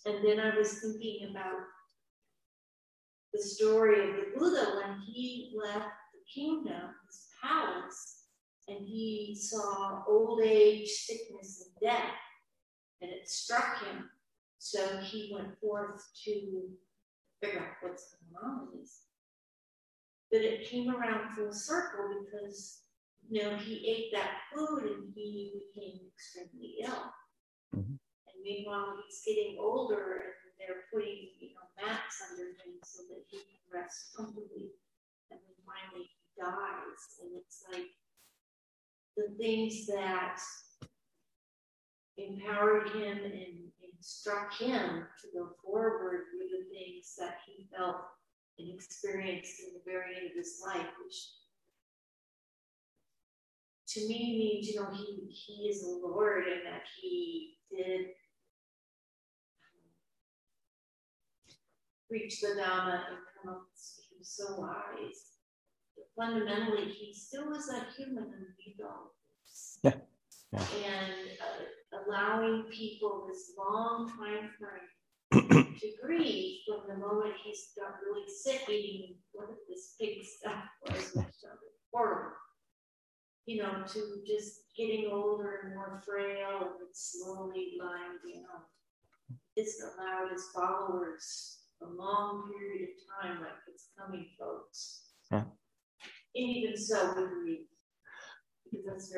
And then I was thinking about the story of the Buddha when he left the kingdom, his palace, and he saw old age, sickness, and death, and it struck him. So he went forth to figure out what's going on with this. But it came around full circle because, he ate that food and he became extremely ill. Mm-hmm. And meanwhile, he's getting older and they're putting, mats under him so that he can rest comfortably. And then finally he dies. And it's like the things that empowered him and struck him to go forward were the things that he felt and experienced in the very end of his life, which to me means, he is the Lord and that he did reach the Dhamma and come up. He was so wise. But fundamentally, he still was a human underneath all of this. Yeah. And allowing people this long time frame to grieve from the moment he's got really sick eating what this pig stuff was, which sounded horrible. To just getting older and more frail and slowly lying down. It's allowed his followers a long period of time, like it's coming, folks. Yeah. And even so, we grieve. Because that's